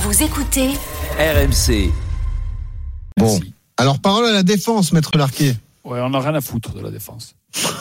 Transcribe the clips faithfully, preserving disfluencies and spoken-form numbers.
Vous écoutez R M C. Bon, alors parole à la défense, Maître Larquet. Ouais, on n'a rien à foutre de la défense.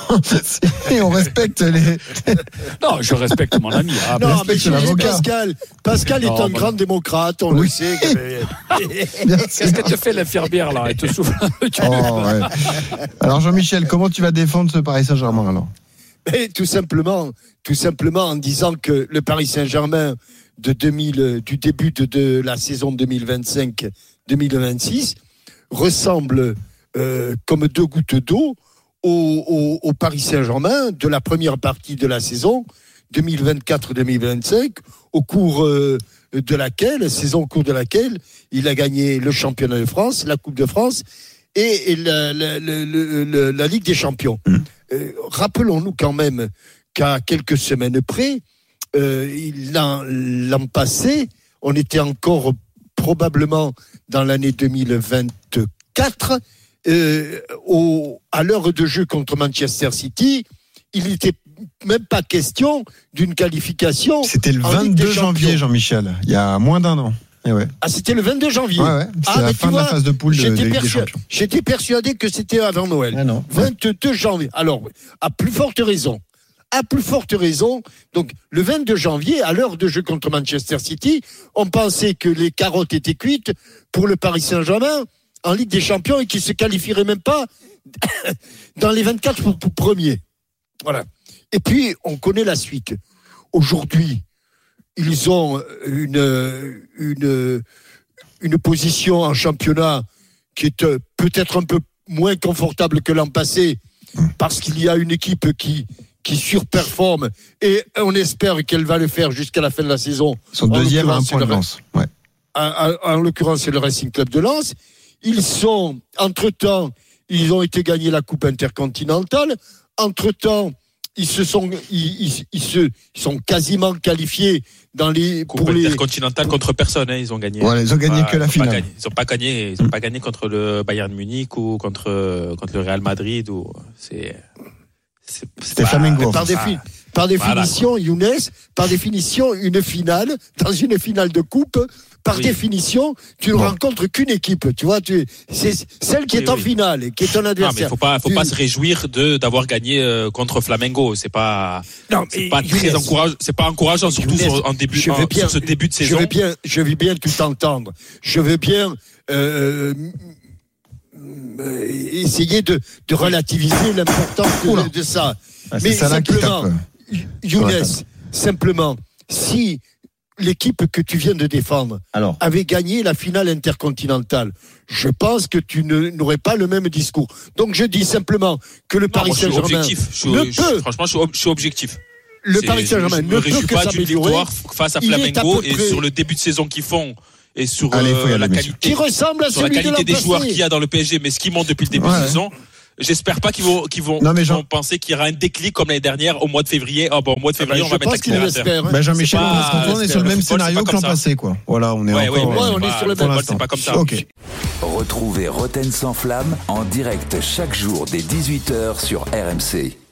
Et on respecte les... Non, je respecte mon ami. Ah, non, mais respecte l'avocat. Pascal, Pascal est Non, un moi... grand démocrate, on oui. le sait. Qu'est-ce que te fait l'infirmière là? Elle te souffle un peu. Oh, ouais. Alors Jean-Michel, comment tu vas défendre ce Paris Saint-Germain alors? Mais tout simplement, tout simplement en disant que le Paris Saint-Germain de deux mille, du début de, de la saison deux mille vingt-cinq deux mille vingt-six ressemble euh, comme deux gouttes d'eau au, au, au Paris Saint-Germain de la première partie de la saison deux mille vingt-quatre deux mille vingt-cinq, au cours euh, de laquelle, saison au cours de laquelle il a gagné le championnat de France, la Coupe de France et, et la, la, la, la, la Ligue des Champions. Mmh. Euh, rappelons-nous quand même qu'à quelques semaines près, euh, l'an, l'an passé, on était encore probablement dans l'année deux mille vingt-quatre, euh, au, à l'heure de jeu contre Manchester City, il n'était même pas question d'une qualification. C'était le vingt-deux janvier, Jean-Michel, il y a moins d'un an. Et ouais. Ah, c'était le vingt-deux janvier. Ouais, ouais. C'est ah, la fin de vois, la phase de poule de, j'étais, de, persu- des champions. J'étais persuadé que c'était avant Noël. Ah non. vingt-deux janvier. Alors, à plus forte raison. À plus forte raison. Donc, le vingt-deux janvier, à l'heure de jeu contre Manchester City, on pensait que les carottes étaient cuites pour le Paris Saint-Germain en Ligue des Champions et qu'ils se qualifieraient même pas dans les vingt-quatre premiers. Voilà. Et puis, on connaît la suite. Aujourd'hui, ils ont une, une, une position en championnat qui est peut-être un peu moins confortable que l'an passé parce qu'il y a une équipe qui, qui surperforme et on espère qu'elle va le faire jusqu'à la fin de la saison. Son deuxième à un point de Lens. Ouais. En, en, en l'occurrence, c'est le Racing Club de Lens. Ils sont, entre-temps, ils ont été gagnés la Coupe intercontinentale. Entre-temps, ils se sont, ils, ils, ils se, ils sont quasiment qualifiés dans les Coupe pour les intercontinentale contre personne. Hein, ils ont gagné. Ouais, ils ont gagné pas, que la ils finale. Gagné, ils n'ont pas gagné. Ils ont mmh. pas gagné contre le Bayern Munich ou contre contre le Real Madrid ou c'est. c'est C'était pas, Flamengo. Par, défi, par définition, voilà, Younes, par définition, une finale dans une finale de coupe. Par oui. définition, tu ne bon. rencontres qu'une équipe, tu vois, tu, c'est celle qui est oui, en oui. finale et qui est ton adversaire. Non, mais faut pas, faut tu... pas se réjouir de d'avoir gagné euh, contre Flamengo. C'est pas, non, c'est pas très encourageant. C'est pas encourageant, surtout Younes, sur, en début, en, bien, sur ce début de saison. Je veux bien, je veux bien tout entendre. Je veux bien euh, euh, essayer de, de relativiser l'importance de, de ça. Ah, mais ça simplement, Younes, simplement, si l'équipe que tu viens de défendre Alors. avait gagné la finale intercontinentale, je pense que tu ne, n'aurais pas le même discours. Donc je dis simplement que le non, Paris Saint-Germain je ne je, peut... Franchement, je suis, je suis objectif. Le Paris Saint-Germain ne peut que pas s'améliorer. Face à Flamengo et près... sur le début de saison qu'ils font et sur Allez, euh, la qualité, qui ressemble à sur la qualité de des joueurs qu'il y a dans le P S G, mais ce qu'ils montrent depuis le début ouais. de saison. J'espère pas qu'ils vont, qu'ils vont, non, mais Jean... vont penser qu'il y aura un déclic comme l'année dernière au mois de février. Oh bon, au mois de février, ah bah, on va mettre l'accélérateur. Hein. Ben Jean-Michel, on est sur le même scénario que l'an passé, quoi. Voilà, on est ouais, encore. Ouais, ouais, on est sur le même. C'est pas comme ça. Ok. Retrouvez Roten sans flamme en direct chaque jour dès dix-huit heures sur R M C.